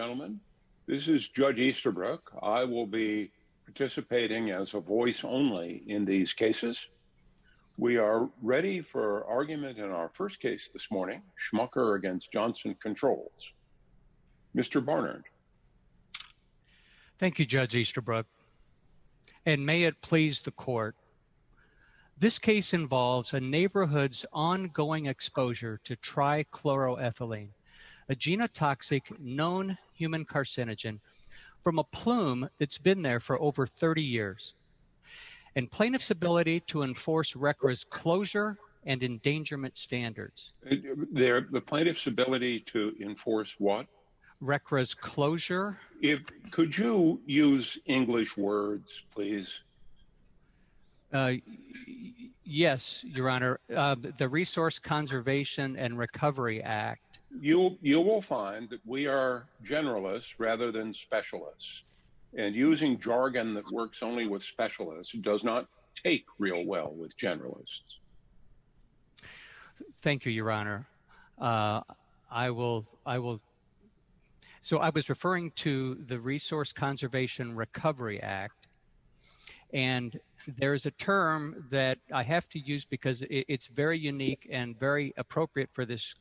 Gentlemen, this is Judge Easterbrook. I will be participating as a voice only in these cases. We are ready for argument in our first case this morning, Schmucker against Johnson Controls. Mr. Barnard. Thank you, Judge Easterbrook. And may it please the court, this case involves a neighborhood's ongoing exposure to trichloroethylene, a genotoxic known human carcinogen from a plume that's been there for over 30 years. And plaintiff's ability to enforce RCRA's closure and endangerment standards. The plaintiff's ability to enforce what? RCRA's closure. Could you use English words, please? Yes, Your Honor. The Resource Conservation and Recovery Act. You will find that we are generalists rather than specialists. And using jargon that works only with specialists does not take real well with generalists. Thank you, Your Honor. I will. So I was referring to the Resource Conservation Recovery Act, and there's a term that I have to use because it's very unique and very appropriate for this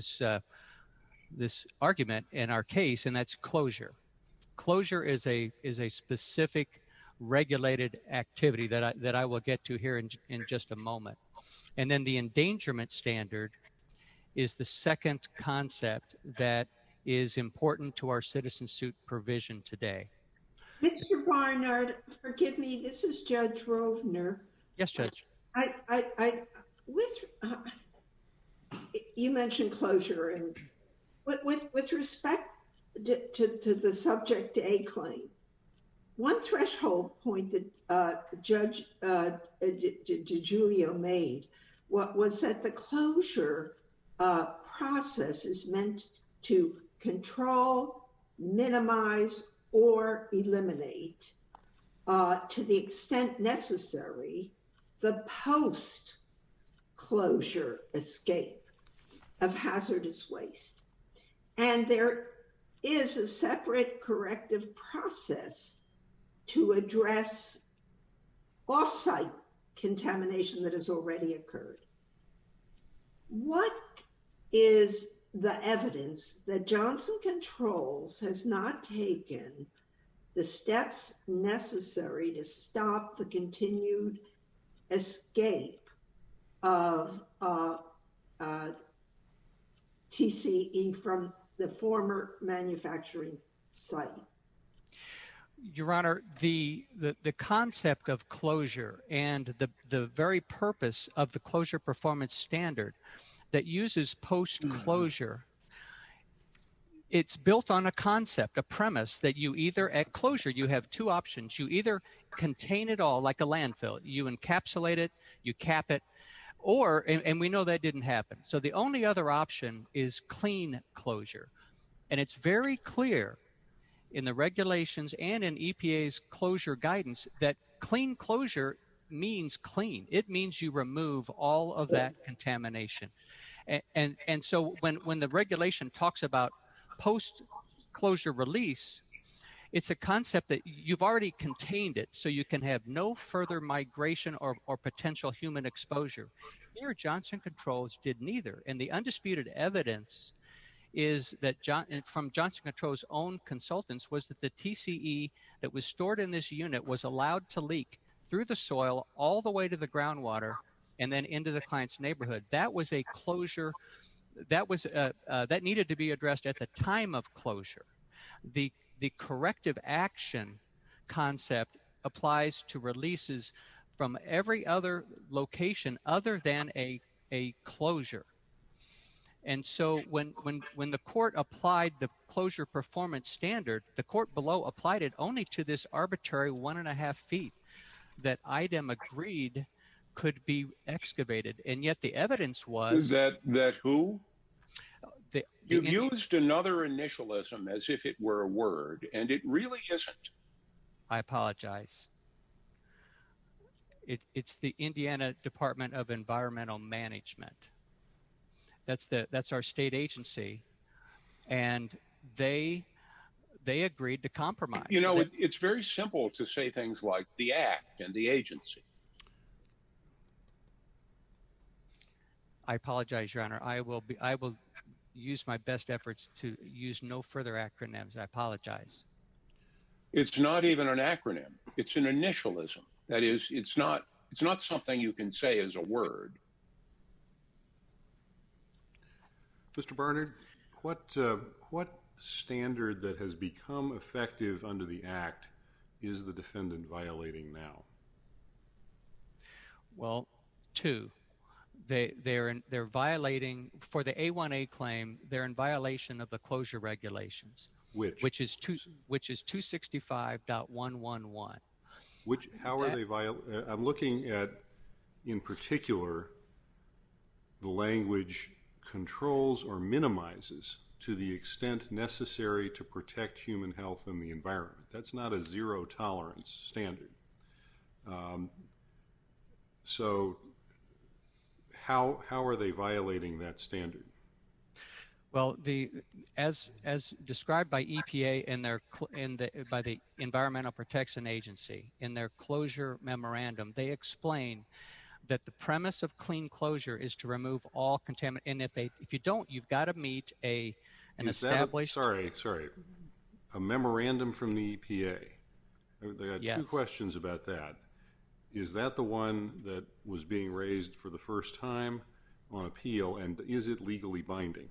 argument in our case, and that's closure. Closure is a specific regulated activity that I will get to here in just a moment. And then the endangerment standard is the second concept that is important to our citizen suit provision today. Mr. Barnard, forgive me, this is Judge Rovner. Yes, Judge. You mentioned closure, and with respect to the Subject A claim, one threshold point that Judge DiGiulio made was that the closure process is meant to control, minimize, or eliminate, to the extent necessary, the post-closure escape of hazardous waste. And there is a separate corrective process to address off-site contamination that has already occurred. What is the evidence that Johnson Controls has not taken the steps necessary to stop the continued escape of TCE from the former manufacturing site? Your Honor, the concept of closure and the very purpose of the closure performance standard that uses post-closure, it's built on a concept, a premise that you either, at closure, you have two options. You either contain it all like a landfill, you encapsulate it, you cap it, or, and we know that didn't happen. So the only other option is clean closure. And it's very clear in the regulations and in EPA's closure guidance that clean closure means clean. It means you remove all of that contamination. And so when the regulation talks about post-closure release, it's a concept that you've already contained it so you can have no further migration or potential human exposure. Here, Johnson Controls did neither. And the undisputed evidence is that from Johnson Controls' own consultants was that the TCE that was stored in this unit was allowed to leak through the soil all the way to the groundwater and then into the client's neighborhood. That was a closure that needed to be addressed at the time of closure. The corrective action concept applies to releases from every other location other than a closure. And so when the court applied the closure performance standard, the court below applied it only to this arbitrary 1.5 feet that IDEM agreed could be excavated. And yet the evidence was... That who? You've used another initialism as if it were a word, and it really isn't. I apologize. It's the Indiana Department of Environmental Management. That's our state agency, and they they agreed to compromise. You know, it's very simple to say things like the act and the agency. I apologize, Your Honor. I will use my best efforts to use no further acronyms. I apologize. It's not even an acronym. It's an initialism. That is, it's not something you can say as a word. Mr. Barnard, what standard that has become effective under the Act is the defendant violating now? Well, two. They're violating, for the A1A claim, they're in violation of the closure regulations. Which is 265.111. How are they violating? I'm looking at, in particular, the language controls or minimizes to the extent necessary to protect human health and the environment. That's not a zero tolerance standard. So how are they violating that standard? Well, as described by EPA by the Environmental Protection Agency in their closure memorandum, they explain that the premise of clean closure is to remove all contaminant. And if you don't, you've got to meet an established. Sorry. A memorandum from the EPA. I got Yes. two questions about that. Is that the one that was being raised for the first time on appeal, and is it legally binding?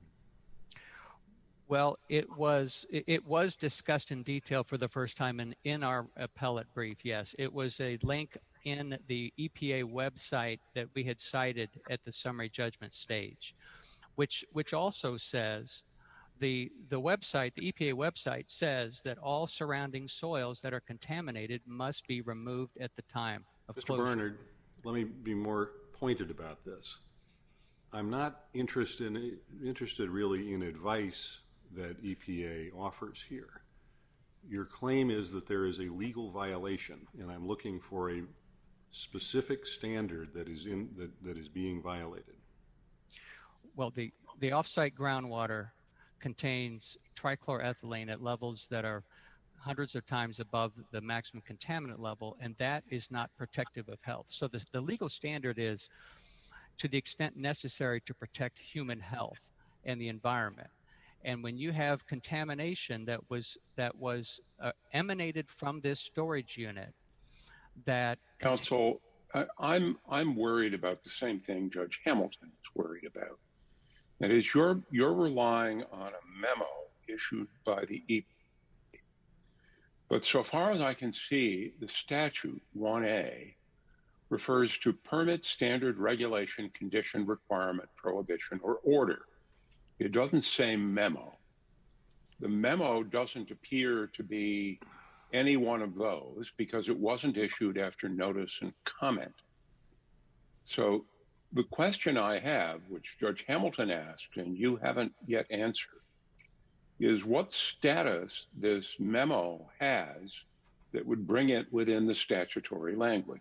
Well, it was discussed in detail for the first time in our appellate brief, yes. It was a link in the EPA website that we had cited at the summary judgment stage, which also says, the EPA website says that all surrounding soils that are contaminated must be removed at the time of closure. Mr. Barnard, let me be more pointed about this. I'm not interested really in advice that EPA offers here. Your claim is that there is a legal violation, and I'm looking for a specific standard that is being violated. Well, the off-site groundwater contains trichloroethylene at levels that are hundreds of times above the maximum contaminant level, and that is not protective of health. So the legal standard is to the extent necessary to protect human health and the environment. And when you have contamination that was emanated from this storage unit, that Counsel, I'm worried about the same thing Judge Hamilton is worried about. That is, you're relying on a memo issued by the EPA. But so far as I can see, the statute 1A refers to permit, standard, regulation, condition, requirement, prohibition, or order. It doesn't say memo. The memo doesn't appear to be any one of those because it wasn't issued after notice and comment. So the question I have, which Judge Hamilton asked and you haven't yet answered, is what status this memo has that would bring it within the statutory language?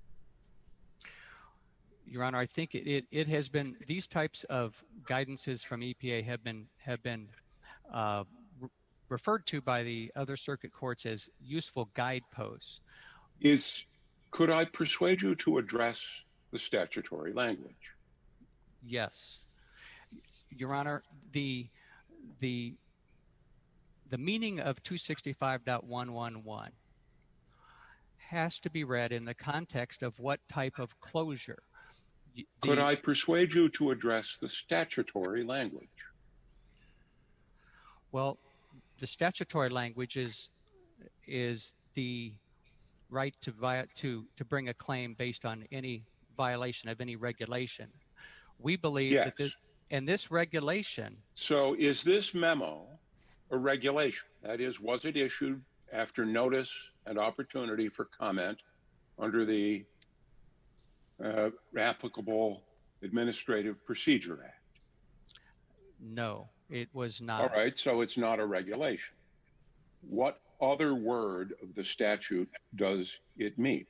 Your Honor, I think it has been, these types of guidances from EPA have been referred to by the other circuit courts as useful guideposts. Could I persuade you to address the statutory language? Yes. Your Honor, the meaning of 265.111 has to be read in the context of what type of closure. Could I persuade you to address the statutory language? Well, the statutory language is the right to bring a claim based on any violation of any regulation. We believe that this regulation. So is this memo a regulation? That is, was it issued after notice and opportunity for comment under the applicable Administrative Procedure Act? No, it was not. All right, so it's not a regulation. What other word of the statute does it meet?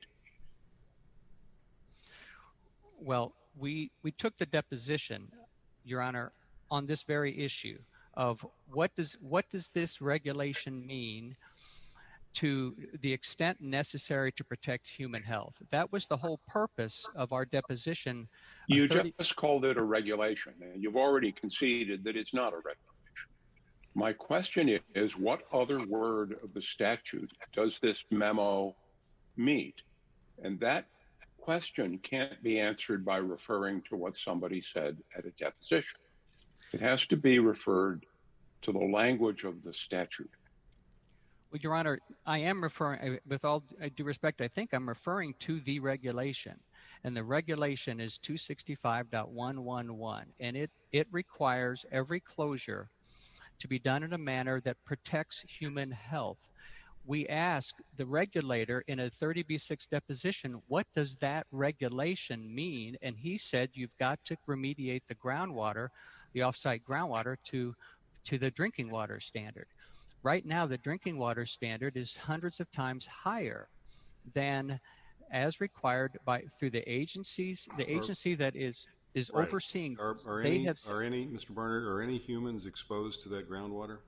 Well, we took the deposition, Your Honor, on this very issue of what does this regulation mean to the extent necessary to protect human health. That was the whole purpose of our deposition. You just called it a regulation, and you've already conceded that it's not a regulation. My question is, what other word of the statute does this memo meet? And that question can't be answered by referring to what somebody said at a deposition. It has to be referred to the language of the statute. Well, Your Honor, I am referring, with all due respect, I think I'm referring to the regulation. And the regulation is 265.111. And it requires every closure to be done in a manner that protects human health. We asked the regulator in a 30B6 deposition, what does that regulation mean? And he said, you've got to remediate the groundwater, the off-site groundwater, to the drinking water standard. Right now, the drinking water standard is hundreds of times higher than as required through the agencies. The agency that is right. Overseeing. Mr. Barnard, are any humans exposed to that groundwater?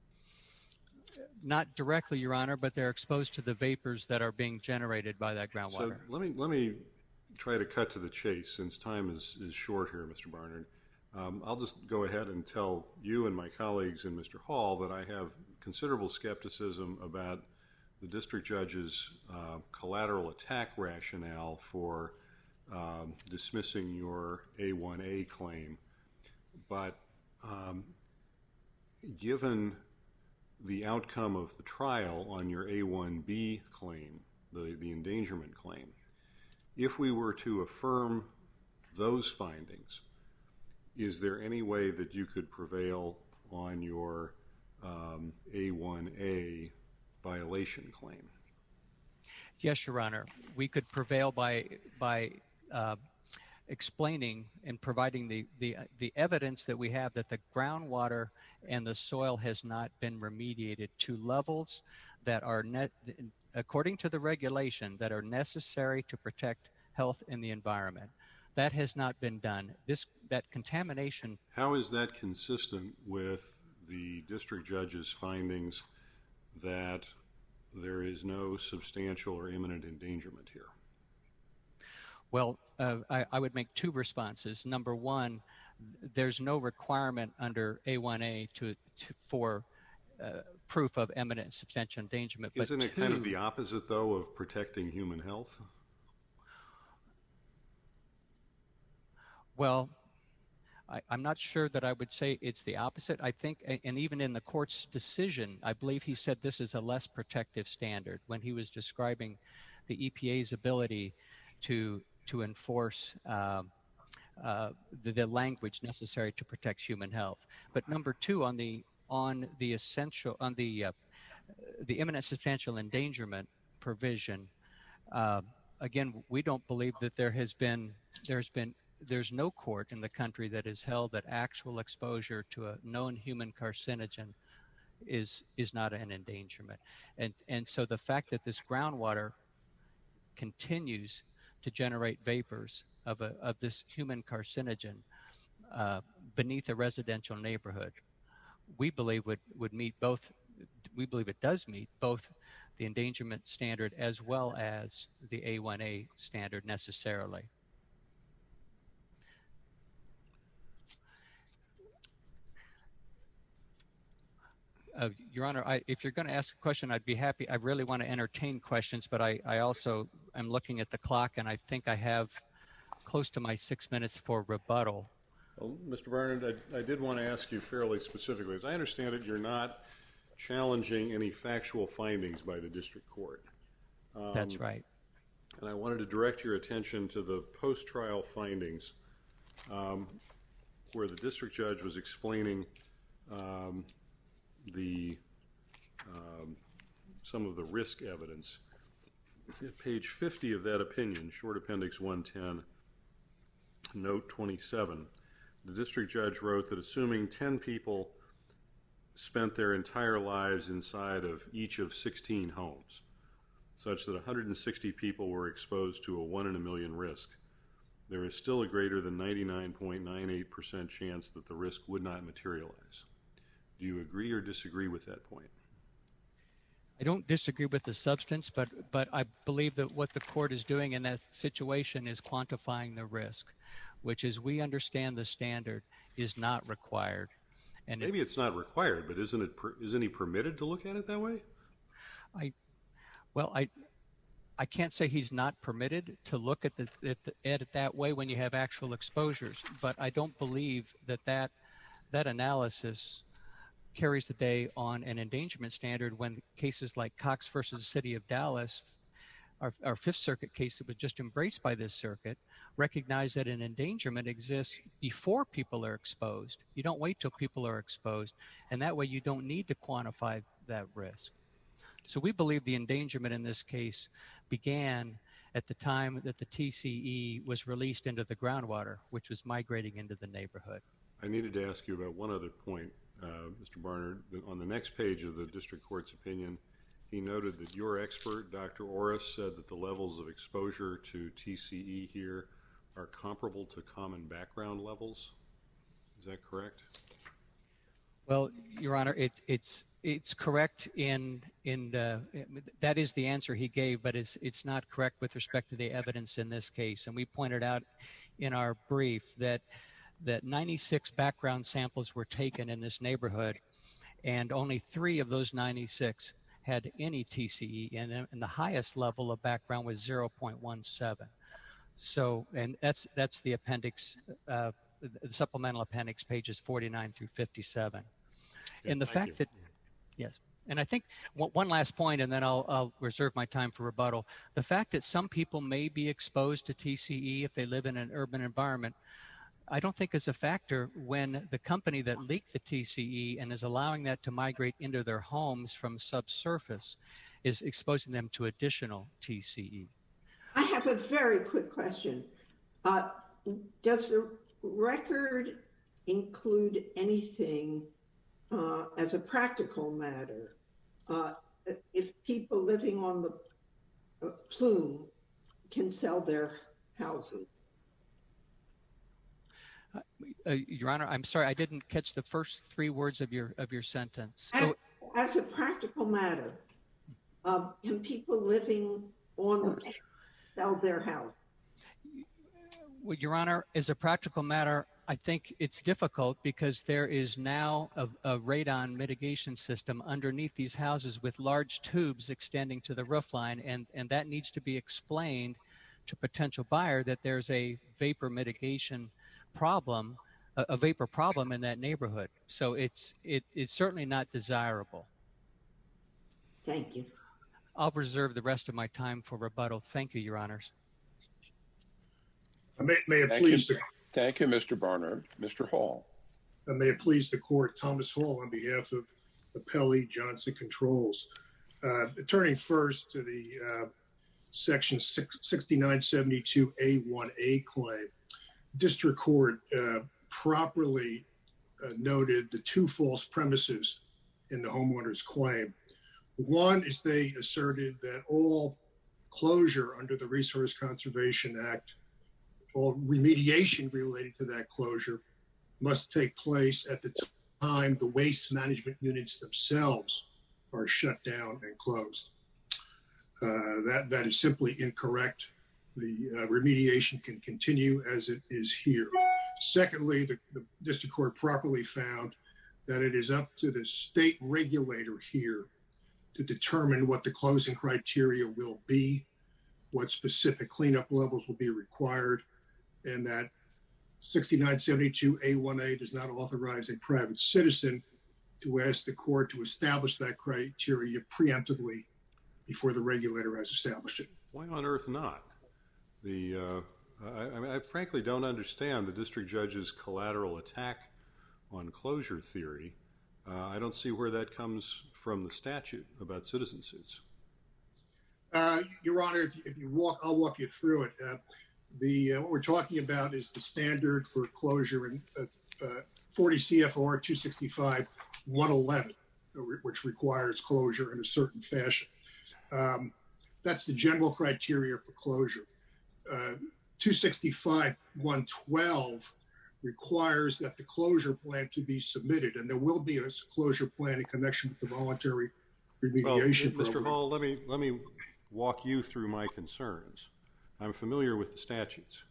Not directly, Your Honor, but they're exposed to the vapors that are being generated by that groundwater. So let me try to cut to the chase, since time is short here, Mr. Barnard. I'll just go ahead and tell you and my colleagues and Mr. Hall that I have considerable skepticism about the district judge's collateral attack rationale for dismissing your A1A claim. But given the outcome of the trial on your A1B claim, the endangerment claim, if we were to affirm those findings, is there any way that you could prevail on your A1A violation claim? Yes, Your Honor. We could prevail by explaining and providing the evidence that we have that the groundwater and the soil has not been remediated to levels that are, according to the regulation, that are necessary to protect health in the environment. That has not been done. That contamination. How is that consistent with the district judge's findings that there is no substantial or imminent endangerment here? Well, I would make two responses. Number one, there's no requirement under A1A for proof of imminent and substantial endangerment. Isn't it kind of the opposite, though, of protecting human health? Well, I'm not sure that I would say it's the opposite. I think, and even in the court's decision, I believe he said this is a less protective standard when he was describing the EPA's ability to enforce the language necessary to protect human health. But number two, on the imminent substantial endangerment provision, again, we don't believe that there's no court in the country that has held that actual exposure to a known human carcinogen is not an endangerment. And so the fact that this groundwater continues to generate vapors of this human carcinogen beneath a residential neighborhood, we believe would meet both. We believe it does meet both the endangerment standard as well as the A1A standard necessarily. Your Honor, if you're going to ask a question, I'd be happy. I really want to entertain questions, but I also am looking at the clock, and I think I have close to my 6 minutes for rebuttal. Well, Mr. Barnard, I did want to ask you fairly specifically. As I understand it, you're not challenging any factual findings by the district court. That's right. And I wanted to direct your attention to the post-trial findings where the district judge was explaining some of the risk evidence. At page 50 of that opinion, Short Appendix 110, note 27, the district judge wrote that assuming 10 people spent their entire lives inside of each of 16 homes, such that 160 people were exposed to a 1 in a million risk, there is still a greater than 99.98% chance that the risk would not materialize. Do you agree or disagree with that point? I don't disagree with the substance, but I believe that what the court is doing in that situation is quantifying the risk, which is we understand the standard is not required. And maybe it's not required, but isn't he permitted to look at it that way? I can't say he's not permitted to look at it that way when you have actual exposures, but I don't believe that analysis carries the day on an endangerment standard when cases like Cox versus the City of Dallas, our Fifth Circuit case that was just embraced by this circuit, recognize that an endangerment exists before people are exposed. You don't wait till people are exposed, and that way you don't need to quantify that risk. So we believe the endangerment in this case began at the time that the TCE was released into the groundwater, which was migrating into the neighborhood. I needed to ask you about one other point, Mr. Barnard. On the next page of the district court's opinion, he noted that your expert, Dr. Orris, said that the levels of exposure to TCE here are comparable to common background levels. Is that correct? Well, Your Honor, it's correct in that is the answer he gave, but it's not correct with respect to the evidence in this case. And we pointed out in our brief that 96 background samples were taken in this neighborhood, and only 3 of those 96 had any TCE, and the highest level of background was 0.17. So, and that's the appendix, the supplemental appendix, pages 49 through 57. Yeah, and the fact that, yes, and I think one last point, and then I'll reserve my time for rebuttal. The fact that some people may be exposed to TCE if they live in an urban environment, I don't think is a factor when the company that leaked the TCE and is allowing that to migrate into their homes from subsurface is exposing them to additional TCE. I have a very quick question. Does the record include anything as a practical matter if people living on the plume can sell their houses? Your Honor, I'm sorry, I didn't catch the first 3 words of your sentence. As a practical matter, can people living on the plume sell their house? Well, Your Honor, as a practical matter, I think it's difficult because there is now a radon mitigation system underneath these houses with large tubes extending to the roof line, and that needs to be explained to potential buyer that there's a vapor mitigation problem, a vapor problem in that neighborhood. So it's certainly not desirable. Thank you. I'll reserve the rest of my time for rebuttal. Thank you, Your Honors. May it please the Thank you, Mr. Barnard. Mr. Hall. May it please the court, Thomas Hall on behalf of Appellee Johnson Controls. Turning first to the section 6972A1A claim, district court properly noted the 2 false premises in the homeowner's claim. One is they asserted that all closure under the Resource Conservation Act, all remediation related to that closure, must take place at the time the waste management units themselves are shut down and closed. That is simply incorrect. The remediation can continue as it is here. Secondly, the district court properly found that it is up to the state regulator here to determine what the closing criteria will be, what specific cleanup levels will be required, and that 6972A1A does not authorize a private citizen to ask the court to establish that criteria preemptively before the regulator has established it. Why on earth not? I frankly don't understand the district judge's collateral attack on closure theory. I don't see where that comes from the statute about citizen suits. Your Honor, if you walk, I'll walk you through it. What we're talking about is the standard for closure in 40 CFR 265-111, which requires closure in a certain fashion. That's the general criteria for closure. 265-112 requires that the closure plan to be submitted, and there will be a closure plan in connection with the voluntary remediation program. Mr. Hall, let me walk you through my concerns. I'm familiar with the statutes.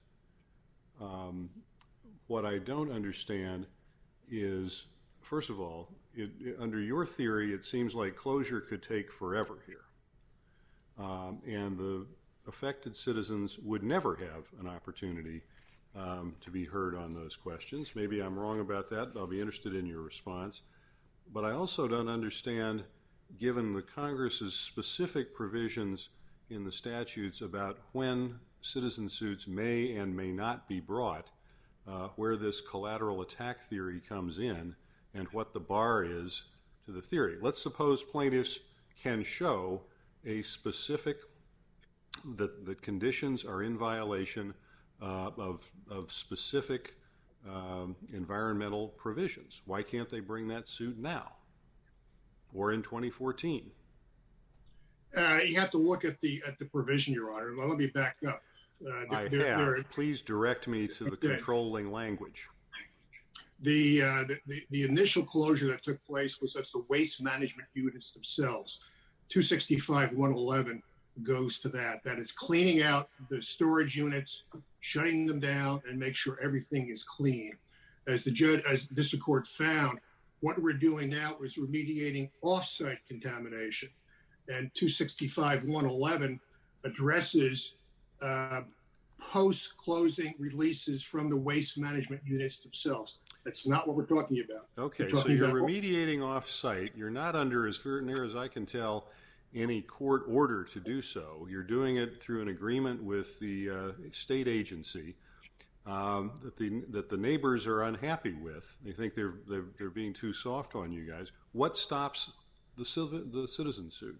What I don't understand is, first of all, under your theory, it seems like closure could take forever here. And the affected citizens would never have an opportunity to be heard on those questions. Maybe I'm wrong about that. I'll be interested in your response. But I also don't understand, given the Congress's specific provisions in the statutes about when citizen suits may and may not be brought, where this collateral attack theory comes in and what the bar is to the theory. Let's suppose plaintiffs can show a specific, that conditions are in violation of specific environmental provisions. Why can't they bring that suit now or in 2014? You have to look at the provision, Your Honor. Let me back up. Please direct me to the controlling language. The initial closure that took place was the waste management units themselves. 265-111 goes to that. That is cleaning out the storage units, shutting them down, and make sure everything is clean. As the district court found, what we're doing now is remediating off-site contamination. And 265-111 addresses post-closing releases from the waste management units themselves. That's not what we're talking about. Okay, so you're remediating off-site. You're not under, as near as I can tell, any court order to do so. You're doing it through an agreement with the state agency that the neighbors are unhappy with. They think they're being too soft on you guys. What stops the citizen suit?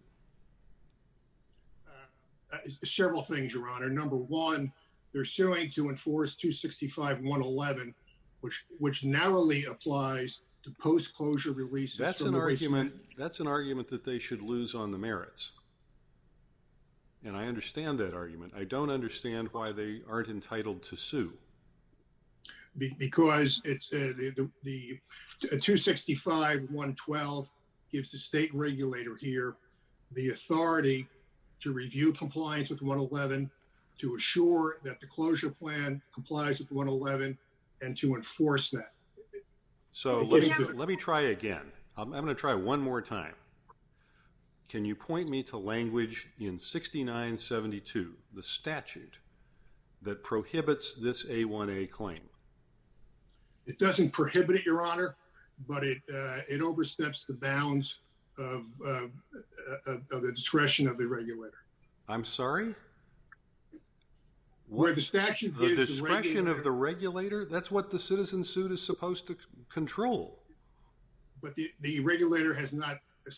Several things, Your Honor. Number one, they're suing to enforce 265-111, which narrowly applies to post-closure releases. That's an argument that they should lose on the merits. And I understand that argument. I don't understand why they aren't entitled to sue. Because it's the 265-112 gives the state regulator here the authority to review compliance with 111, to assure that the closure plan complies with 111, and to enforce that. So let me try again. I'm going to try one more time. Can you point me to language in 6972, the statute, that prohibits this A1A claim? It doesn't prohibit it, Your Honor, but it oversteps the bounds of the discretion of the regulator. I'm sorry? Where the statute gives the discretion of the regulator? That's what the citizen suit is supposed to control. But the regulator has not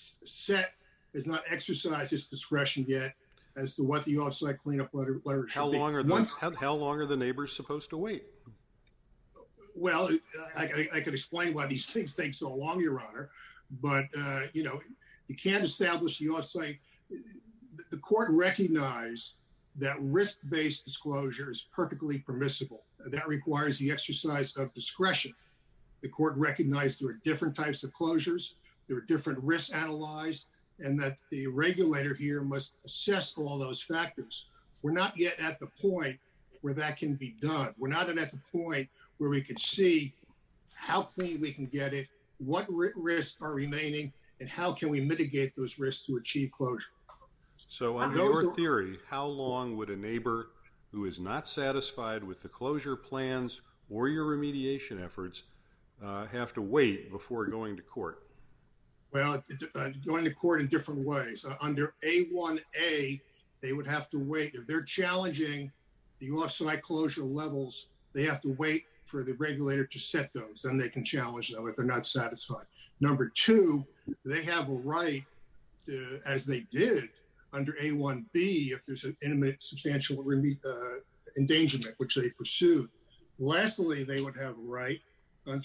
exercised its discretion yet as to what the off-site cleanup letter should how be. How long are the neighbors supposed to wait? Well, I can explain why these things take so long, Your Honor. But, you can't establish the off-site. The court recognized that risk-based disclosure is perfectly permissible. That requires the exercise of discretion. The court recognized there are different types of closures, there are different risks analyzed, and that the regulator here must assess all those factors. We're not yet at the point where that can be done. We're not at the point where we can see how clean we can get it, what risks are remaining, and how can we mitigate those risks to achieve closure. So under your theory, how long would a neighbor who is not satisfied with the closure plans or your remediation efforts have to wait before going to court? Well, going to court in different ways. Under A1A, they would have to wait. If they're challenging the off-site closure levels, they have to wait for the regulator to set those. Then they can challenge them if they're not satisfied. Number two, they have a right, as they did under A1B, if there's an imminent substantial endangerment, which they pursued. Lastly, they would have a right under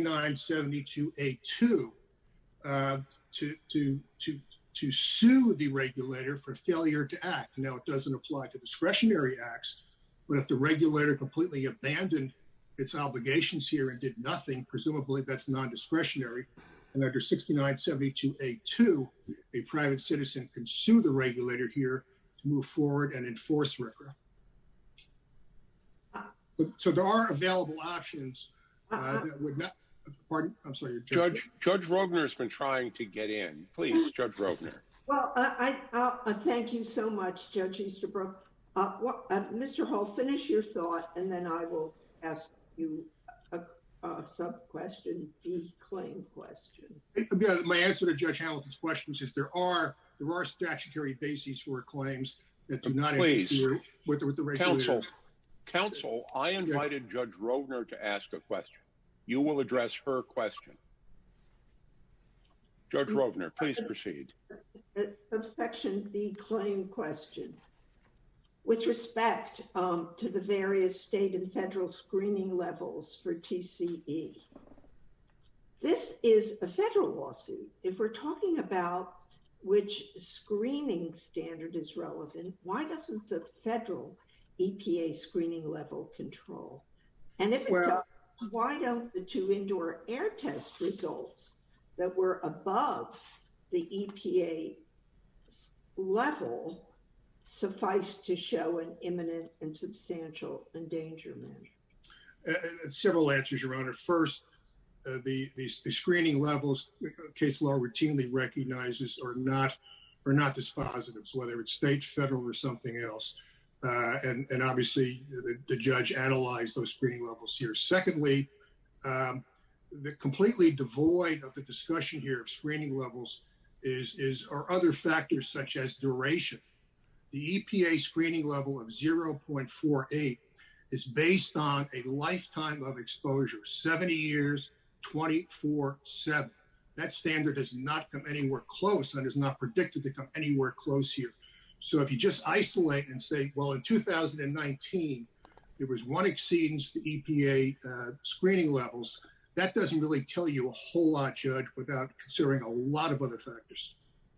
6972A2 to sue the regulator for failure to act. Now, it doesn't apply to discretionary acts, but if the regulator completely abandoned its obligations here and did nothing, presumably that's non-discretionary. And under 6972A2, a private citizen can sue the regulator here to move forward and enforce RCRA. So there are available options that would not, pardon, I'm sorry. Judge Rovner has been trying to get in. Please, Judge Rovner. Well, thank you so much, Judge Easterbrook. Mr. Hall, finish your thought, and then I will ask you a sub-question, B claim question. Yeah, my answer to Judge Hamilton's questions is there are statutory bases for claims that do not interfere with the regulators. Counsel, I invited Judge Rovner to ask a question. You will address her question. Judge Rovner, please proceed. Subsection B claim question. With respect to the various state and federal screening levels for TCE, this is a federal lawsuit. If we're talking about which screening standard is relevant, why doesn't the federal EPA screening level control? And if it does, why don't the two indoor air test results that were above the EPA level suffice to show an imminent and substantial endangerment? Several answers, Your Honor. First, the screening levels case law routinely recognizes are not dispositives, whether it's state, federal, or something else. And obviously, the judge analyzed those screening levels here. Secondly, the completely devoid of the discussion here of screening levels are other factors such as duration. The EPA screening level of 0.48 is based on a lifetime of exposure, 70 years, 24/7. That standard does not come anywhere close and is not predicted to come anywhere close here. So if you just isolate and say, well, in 2019, there was one exceedance to EPA screening levels, that doesn't really tell you a whole lot, Judge, without considering a lot of other factors.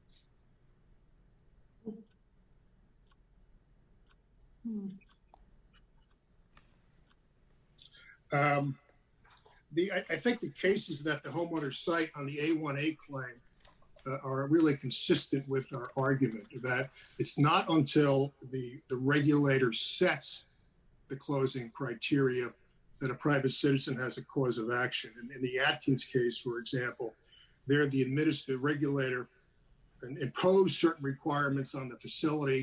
I think the cases that the homeowners cite on the A1A claim are really consistent with our argument that it's not until the regulator sets the closing criteria that a private citizen has a cause of action. And in the Atkins case, for example, there the regulator imposed certain requirements on the facility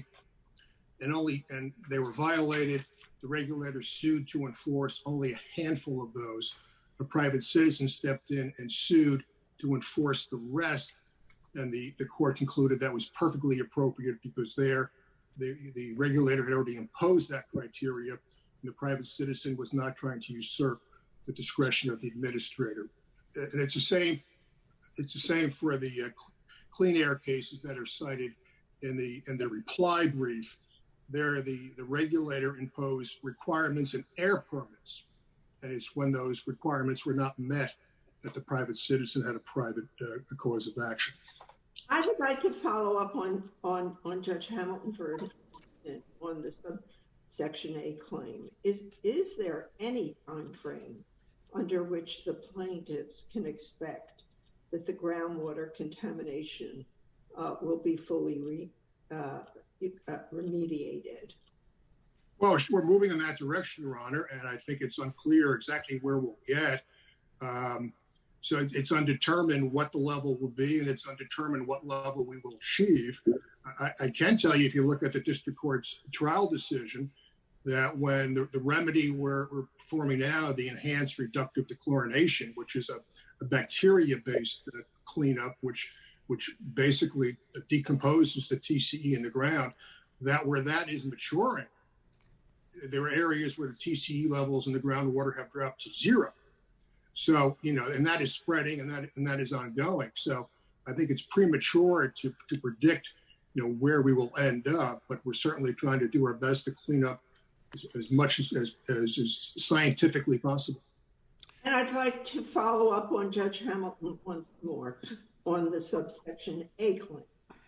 and they were violated. The regulator sued to enforce only a handful of those. A private citizen stepped in and sued to enforce the rest. And the court concluded that was perfectly appropriate because the regulator had already imposed that criteria, and the private citizen was not trying to usurp the discretion of the administrator. And it's the same for the clean air cases that are cited in the reply brief. There, the regulator imposed requirements and air permits, and it's when those requirements were not met that the private citizen had a cause of action. I would like to follow up on Judge Hamilton on the subsection A claim. Is there any time frame under which the plaintiffs can expect that the groundwater contamination will be fully remediated? Well, we're moving in that direction, Your Honor, and I think it's unclear exactly where we'll get. So it's undetermined what the level will be, and it's undetermined what level we will achieve. I can tell you, if you look at the district court's trial decision, that when the remedy we're performing now, the enhanced reductive dechlorination, which is a bacteria-based cleanup, which basically decomposes the TCE in the ground, where that is maturing, there are areas where the TCE levels in the groundwater have dropped to zero. So, and that is spreading and that is ongoing. So I think it's premature to predict, where we will end up, but we're certainly trying to do our best to clean up as much as is scientifically possible. And I'd like to follow up on Judge Hamilton once more on the subsection A claim.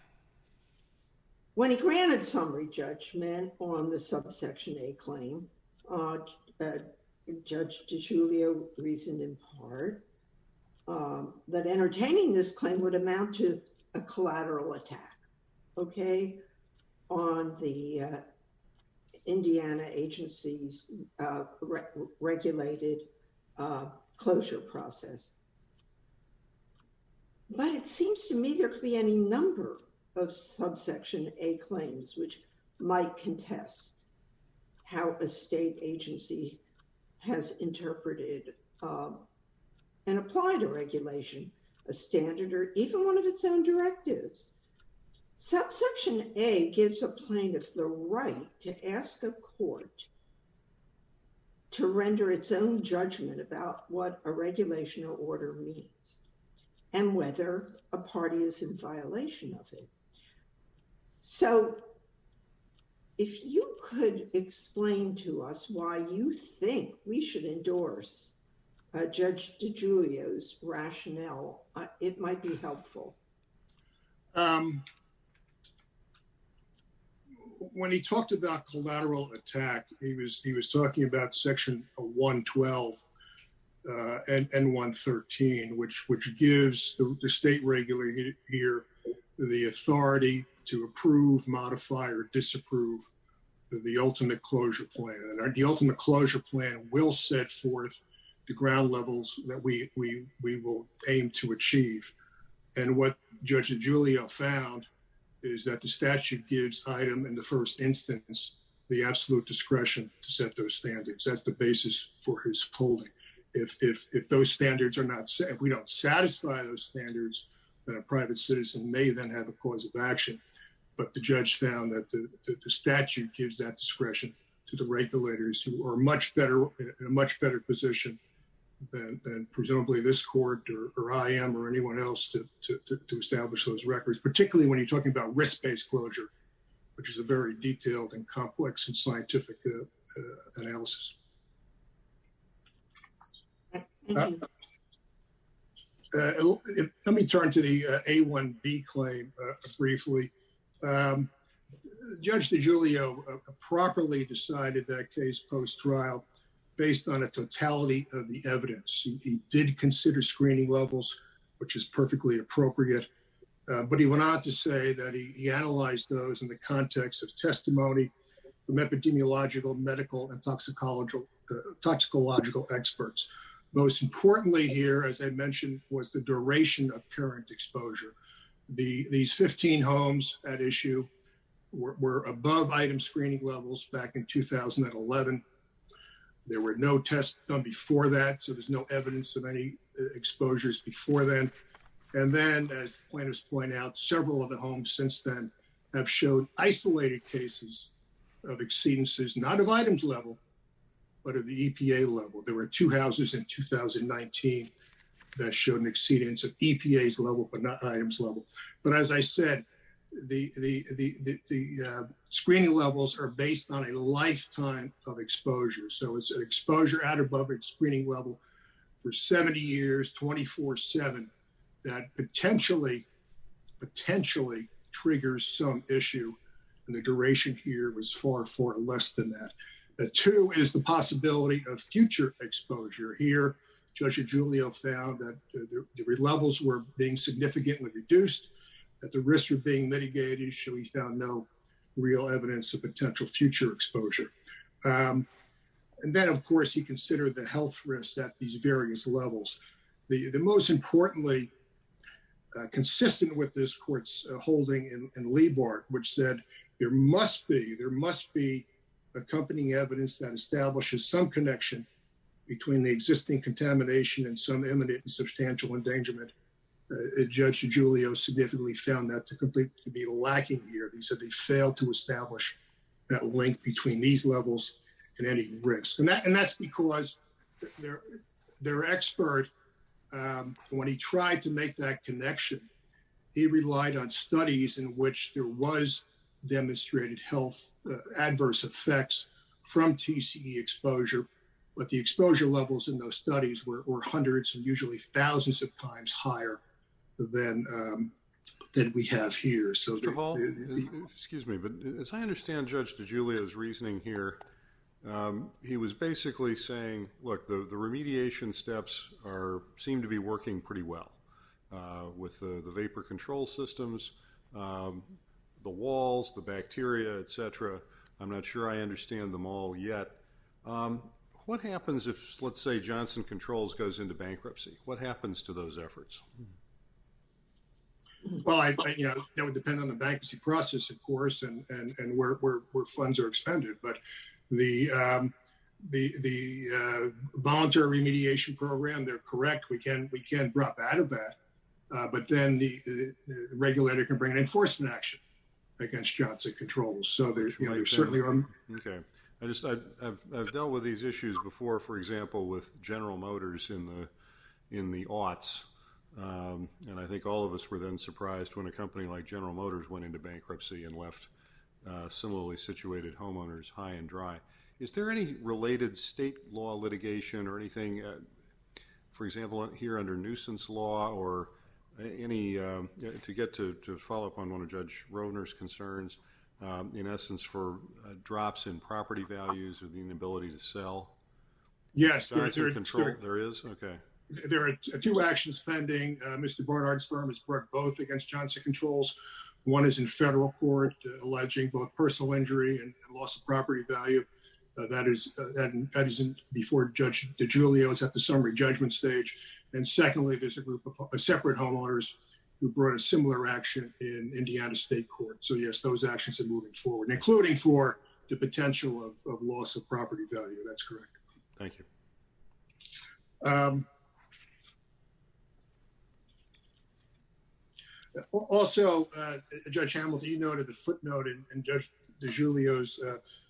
When he granted summary judgment on the subsection A claim, Judge DiGiulio reasoned in part that entertaining this claim would amount to a collateral attack, okay, on the Indiana agency's regulated closure process. But it seems to me there could be any number of subsection A claims which might contest how a state agency has interpreted and applied a regulation, a standard, or even one of its own directives. Subsection A gives a plaintiff the right to ask a court to render its own judgment about what a regulation or order means and whether a party is in violation of it. So if you could explain to us why you think we should endorse Judge DiGiulio's rationale, it might be helpful. When he talked about collateral attack, he was talking about section 112 and 113, which gives the state regulator here the authority to approve, modify, or disapprove the ultimate closure plan. And the ultimate closure plan will set forth the ground levels that we will aim to achieve. And what Judge DiGiulio found is that the statute gives IDEM in the first instance the absolute discretion to set those standards. That's the basis for his holding. If those standards are not set, if we don't satisfy those standards, then a private citizen may then have a cause of action. But the judge found that the statute gives that discretion to the regulators, who are in a much better position than presumably this court or IM or anyone else to establish those records, particularly when you're talking about risk-based closure, which is a very detailed and complex and scientific analysis. Let me turn to the A1B claim briefly. Judge DiGiulio properly decided that case post-trial based on a totality of the evidence. He did consider screening levels, which is perfectly appropriate, but he went on to say that he analyzed those in the context of testimony from epidemiological, medical, and toxicological experts. Most importantly here, as I mentioned, was the duration of current exposure. These 15 homes at issue were above IDEM screening levels back in 2011. There were no tests done before that, so there's no evidence of any exposures before then. And then, as plaintiffs point out, several of the homes since then have showed isolated cases of exceedances, not of IDEM's level, but of the EPA level. There were 2 houses in 2019 that showed an exceedance of EPA's level, but not IDEM's level. But as I said, the screening levels are based on a lifetime of exposure. So it's an exposure at above its screening level for 70 years, 24/7, that potentially triggers some issue. And the duration here was far, far less than that. 2 is the possibility of future exposure. Here, Judge DiGiulio found that the levels were being significantly reduced, that the risks were being mitigated, so he found no real evidence of potential future exposure. And then, of course, he considered the health risks at these various levels. The most importantly, consistent with this court's holding in Liebart, which said there must be accompanying evidence that establishes some connection between the existing contamination and some imminent and substantial endangerment. Judge DiGiulio significantly found that to be lacking here. He said they failed to establish that link between these levels and any risk. And that's because their expert, when he tried to make that connection, he relied on studies in which there was demonstrated health adverse effects from TCE exposure, but the exposure levels in those studies were hundreds and usually thousands of times higher than we have here. So Mr. Hall, excuse me, but as I understand Judge DiGiulio's reasoning here, he was basically saying, look, the remediation steps seem to be working pretty well with the vapor control systems, the walls, the bacteria, etc. I'm not sure I understand them all yet. What happens if, let's say, Johnson Controls goes into bankruptcy? What happens to those efforts? Well, that would depend on the bankruptcy process, of course, and where funds are expended. But the voluntary remediation program, they're correct. We can drop out of that, but then the regulator can bring an enforcement action against Johnson Controls. So there certainly are. Okay. I've dealt with these issues before. For example, with General Motors in the aughts, and I think all of us were then surprised when a company like General Motors went into bankruptcy and left similarly situated homeowners high and dry. Is there any related state law litigation or anything, for example, here under nuisance law or any to follow up on one of Judge Rovner's concerns? In essence, for drops in property values or the inability to sell? Yes, there is? Okay. There are two actions pending. Mr. Barnard's firm has brought both against Johnson Controls. One is in federal court, alleging both personal injury and loss of property value. That is before Judge DiGiulio. It's at the summary judgment stage. And secondly, there's a group of separate homeowners who brought a similar action in Indiana State Court. So yes, those actions are moving forward, including for the potential of loss of property value. That's correct. Thank you. Also, Judge Hamilton, you noted the footnote in Judge DiGiulio's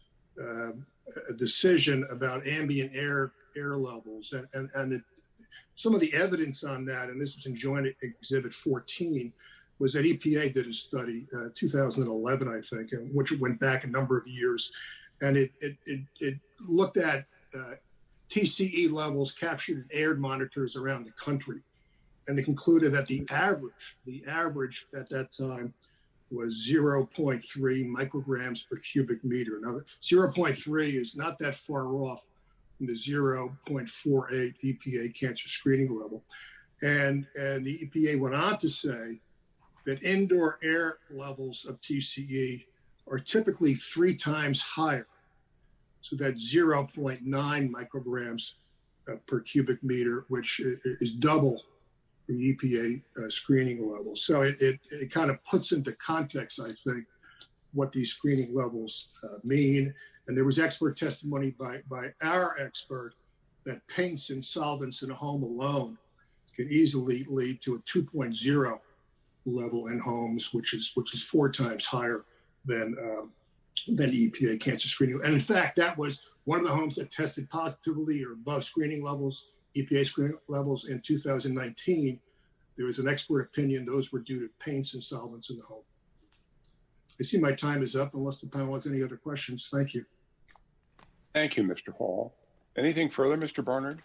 decision about ambient air levels, and some of the evidence on that, and this was in Joint Exhibit 14, was that EPA did a study, 2011, I think, which went back a number of years, and it looked at TCE levels captured in air monitors around the country, and they concluded that the average at that time was 0.3 micrograms per cubic meter. Now, 0.3 is not that far off the 0.48 EPA cancer screening level. And the EPA went on to say that indoor air levels of TCE are typically 3 times higher. So that's 0.9 micrograms per cubic meter, which is double the EPA screening level. So it kind of puts into context, I think, what these screening levels mean. And there was expert testimony by our expert that paints and solvents in a home alone can easily lead to a 2.0 level in homes, which is 4 times higher than EPA cancer screening. And in fact, that was one of the homes that tested positively or above screening levels, EPA screening levels in 2019. There was an expert opinion those were due to paints and solvents in the home. I see my time is up unless the panel has any other questions. Thank you. Thank you, Mr. Hall. Anything further, Mr. Barnard?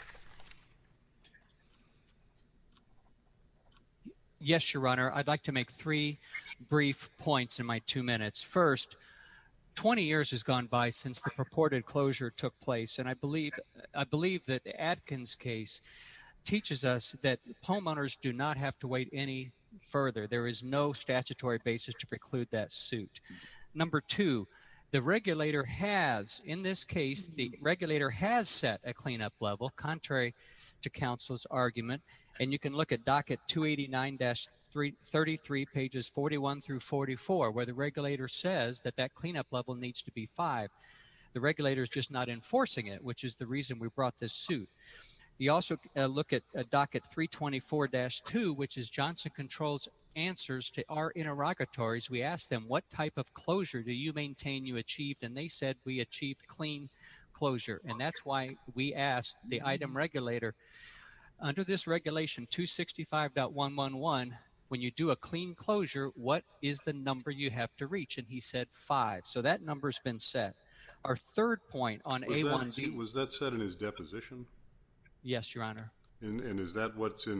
Yes, Your Honor. I'd like to make 3 brief points in my 2 minutes. First, 20 years has gone by since the purported closure took place, and I believe that the Adkins case teaches us that homeowners do not have to wait any further. There is no statutory basis to preclude that suit. Number 2, the regulator has, in this case, the regulator has set a cleanup level, contrary to counsel's argument, and you can look at docket 289-33, pages 41 through 44, where the regulator says that cleanup level needs to be 5. The regulator is just not enforcing it, which is the reason we brought this suit. You also look at docket 324-2, which is Johnson Controls answers to our interrogatories. We asked them, what type of closure do you maintain you achieved? And they said, we achieved clean closure. And that's why we asked the item regulator, under this regulation 265.111, when you do a clean closure, what is the number you have to reach? And he said 5. So that number's been set. Our third point on A1B. Was that set in his deposition? Yes, Your Honor. And is that what's in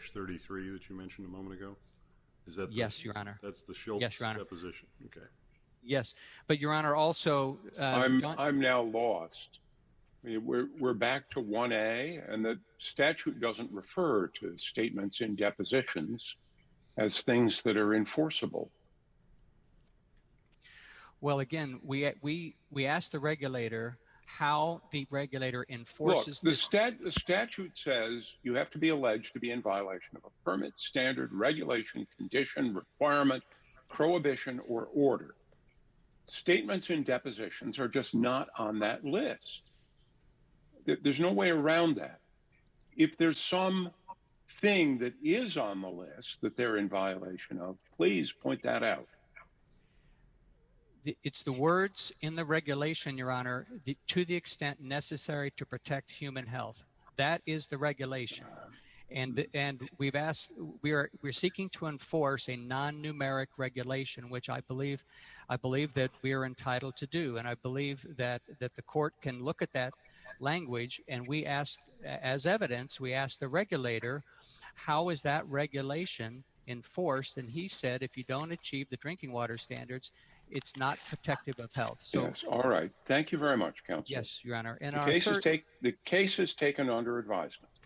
289-33 that you mentioned a moment ago? Is that yes, Your Honor. That's the Schultz deposition. Okay. Yes, but Your Honor, also I'm now lost. I mean, we're back to 1A, and the statute doesn't refer to statements in depositions as things that are enforceable. Well, again, we asked the regulator how the regulator enforces Look, this. The statute says you have to be alleged to be in violation of a permit, standard, regulation, condition, requirement, prohibition, or order. Statements in depositions are just not on that list. There's no way around that. If there's some thing that is on the list that they're in violation of, please point that out. It's the words in the regulation, Your Honor, to the extent necessary to protect human health. That is the regulation. And we're seeking to enforce a non-numeric regulation, which I believe that we are entitled to do. And I believe that the court can look at that language, and we asked, as evidence, we asked the regulator, how is that regulation enforced? And he said, if you don't achieve the drinking water standards, it's not protective of health. So, yes, all right. Thank you very much, counsel. Yes, Your Honor. And the case is taken under advisement.